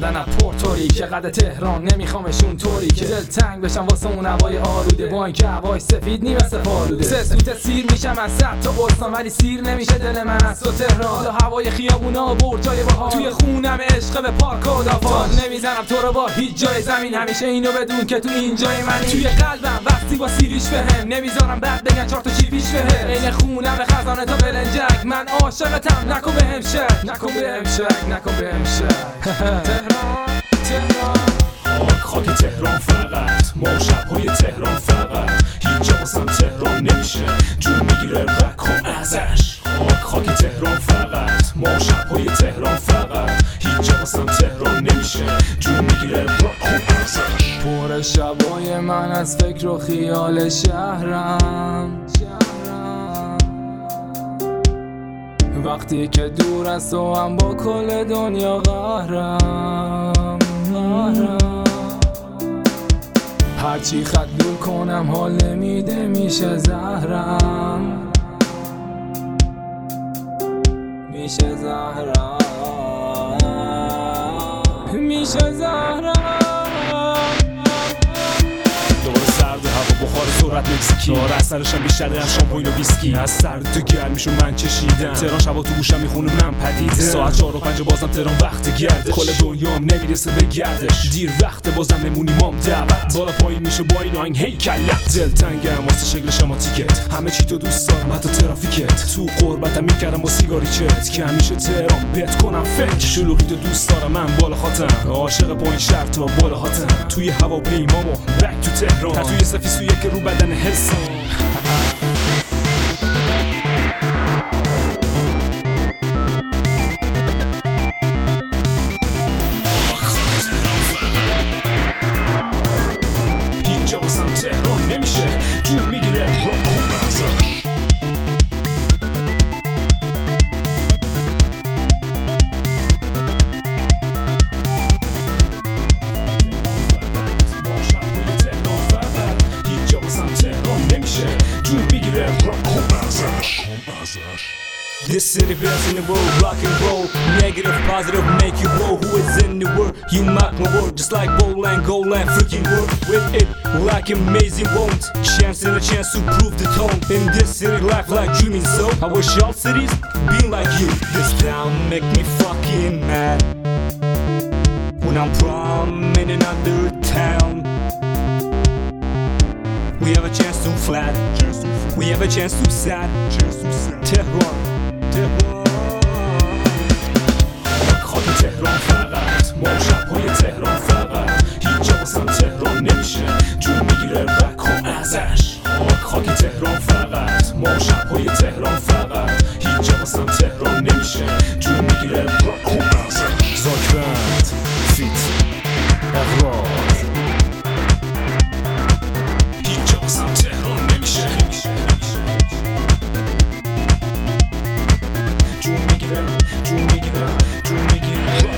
کردن از پورتوری که قد تهران نمیخوامشون طوری که دل تنگ بشم واسه اون هوای آلوده با اینکه هوای سفید نی مثل فالوده سه سوت سیر میشم از صد تا استان ولی سیر نمیشه دل من از تو تهران هوای خیابونا و برجای باحال توی خونم عشق به پارک و دافا نمیزنم تو رو با هیچ جای زمین همیشه اینو بدون که تو اینجای منی توی قلبم وقتی با سیریش بهم نمیذارم بعد بگن چهار تا چی پیش بهم عین خونم به خزانه تا بلنجک من عاشقتم نکن بهم شک نکن بهم شک نکن بهم شک تهران خاک تهران فقط ما شب‌های تهران فقط هیچ جا واسم تهران نمیشه جون میگیره رکن ازش خاک تهران فقط ما شب‌های تهران فقط هیچ جا واسم تهران نمیشه جون میگیره رکن ازش پر شبای من از فکر و خیال شهرم وقتی که دور از تو هم با کل دنیا قهرم هرچی خط دور کنم حال نمیده میشه زهرم میشه زهرم میشه زهرم دوباره سرد هوا بخار سرعت مکزیکی داره اثرشم بیشتره از شامپاین و ویسکی از سرد تو گرمیشون من چشیدم تهران شبا تو گوشم میخونه من پدیده ساعت 4 و 5 بازم تهران وقت گردش کل دنیام نمیرسه به گردش دیر وقت بازم بمونی مام دعوت بالا پایین میشه با این آهنگ هی کلت دل تنگم واسه شکل شما تیکت همه چی تو دوست دارم حتی ترافیکت تو قربتم میکردم با سیگاری چت که همیشه تهران بهت کنم فکر شلوغی تو دوست دارم من بالا خاطرم عاشق با این شهر تا بالا خاطرم توی هواپیمامو بک تو تهران توی سفیسویه که رو بدن حسام هیچ جا واسم تهران نمیشه جون میگیره رکن ازش This city best in the world, rock and roll. Negative, positive, make you roll. Who is in the world? You mark my word, just like Bowland, Goland, freaking work with it like amazing won't. Chance and a chance to prove the tone. In this city, life like dreaming, so I wish all cities be like you. This town make me fucking mad when I'm from in another town. We have a chance to flat, we have a chance to sad. Tehran, خاک تهران فقط ما شب‌های تهران فقط هیچ جا واسم تهران نمیشه جون میگیره رکن ازش خاک تهران فقط ما شب‌های تهران فقط هیچ جا واسم تهران نمیشه جون میگیره رکن ازش زاکبند فیت اقرار هیچ جا واسم تهران نمیشه جون میگیره جون میگیره جون میگیره